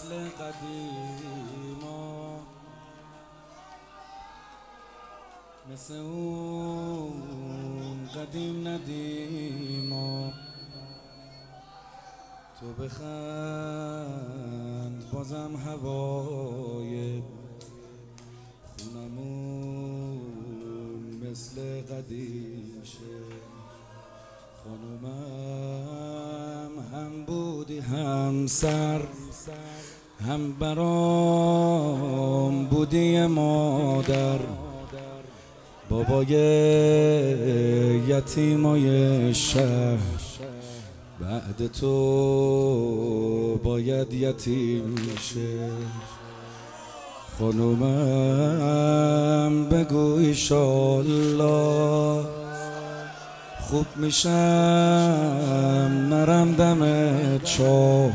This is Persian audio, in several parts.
قدیما، مثل اون قدیم ندیما. تو بخند بازم هوای خونمون مثل قدیم شه. خانومم هم بودی هم سر، هم برام بودی مادر. بابای یتیمای شهر، بعد تو باید یتیم شه. خانومم بگو ایشالله خوب میشم نرم دم چاه.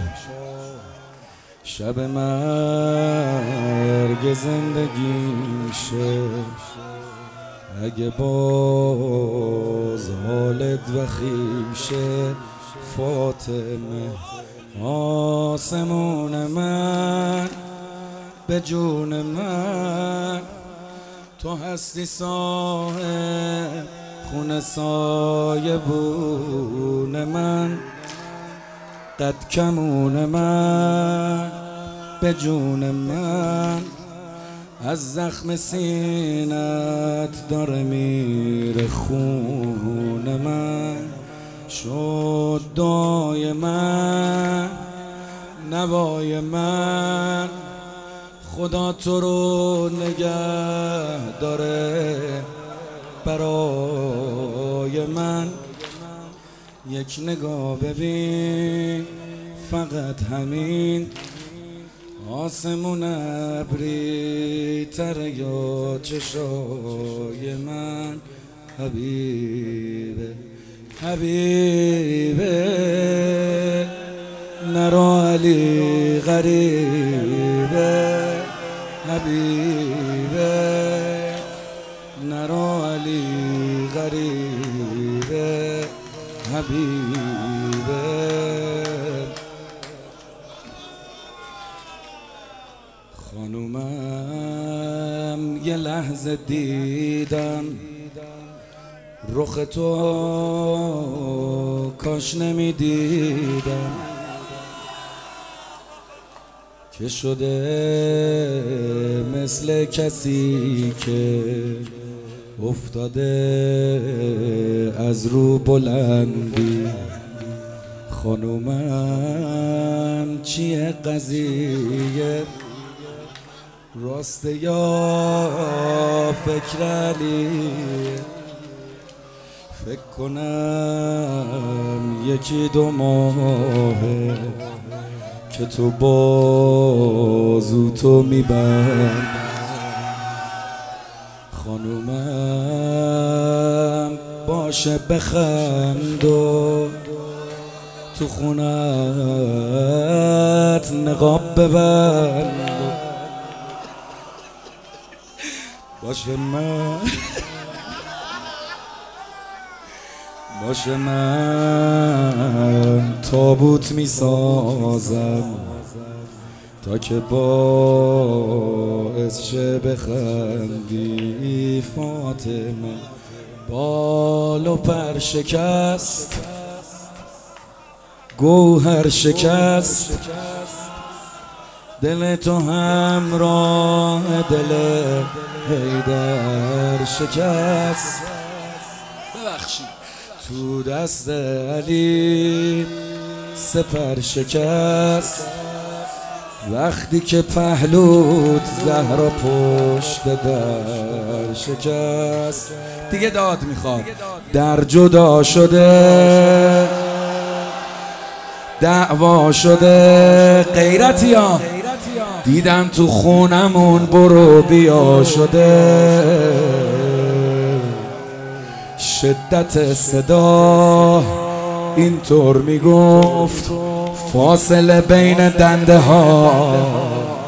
شب مرگ زندگیم شه، اگه باز حالت وخیم شه. فاطمه آسمون من، به جون من تو هستی صاحب خون سایبون من. قد کمون من، به جون من از زخم سینت داره میره خون من. شد دعای من، نوای من، خدا تو رو نگه داره برای من. یک نگاه ببین فقط همین، آسمون ابری تره یا چشای من. حبیبه حبیبه نرو علی غریبه. حبیبه نرو علی غریبه. حبیبه خانومم یه لحظه دیدم رخ تو، کاش نمیدیدم که شده مثل کسی که افتاده از رو بلندی. خانومم چیه قضیه، راسته یا فکر علی؟ فکر کنم یکی دو ماهه که تو بازو تو میبند. خانومم باشه بخند و تو خونت نقاب ببند. باشه من تابوت میسازم تا که باعث شه بخندی. فاطمه بال و پر شکست، گوهر شکست، دل تو همراه دل حیدر شکست. ببخشید تو دست علی سپر شکست، وقتی که پهلوت زهرا پشت در شکست. دیگه داد میخواد، در جدا شده، دعوا شده. غیرتیان دیدم تو خونمون برو بیا شده. شدت صدا اینطور میگفت، فاصله بین دنده ها